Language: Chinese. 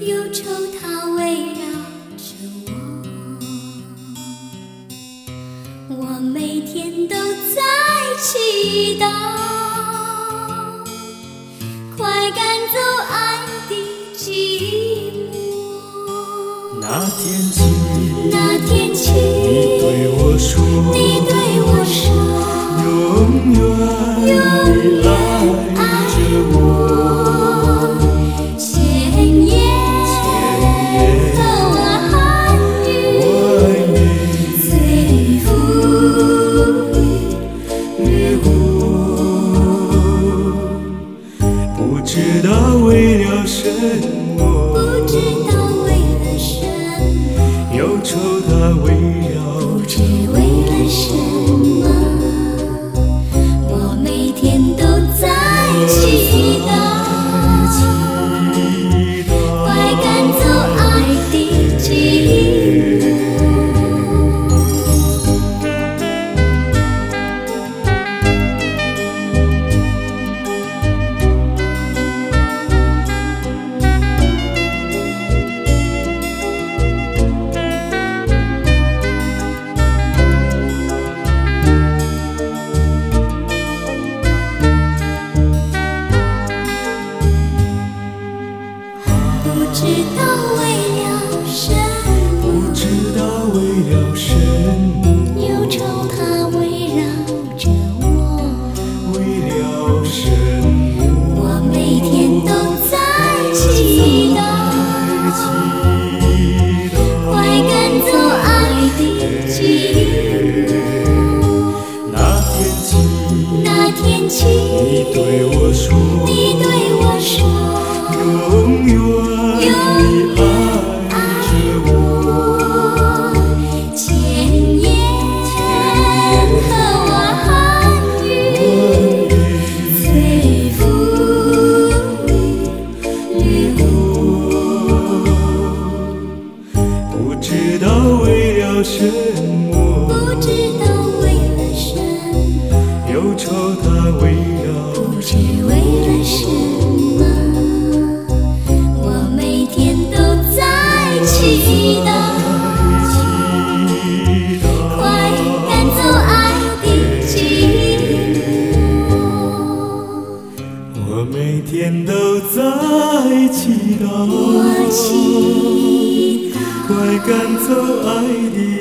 忧愁它围绕着我，我每天都在祈祷，快赶走爱的寂寞。 那天起，你对我说，永远地爱着我。 千言和万语，随风掠过， 不知道为了什么， 不知道为了什么， 忧愁它围绕不知为了什么，我每天都在祈祷，快赶走爱的寂寞。不知道为了什么， 不知道为了什么， 忧愁它围绕着我， 为了什么， 我每天都在祈祷，快赶走爱的寂寞。那天起， 你对我说，永远地爱着我。 千言和万语，随风掠过， 不知道为了什么， 不知道为了什么， 忧愁它围绕不知为了什么，我每天都在祈祷，快赶走爱的寂寞。 我每天都在祈祷， 我祈祷， 快赶走爱的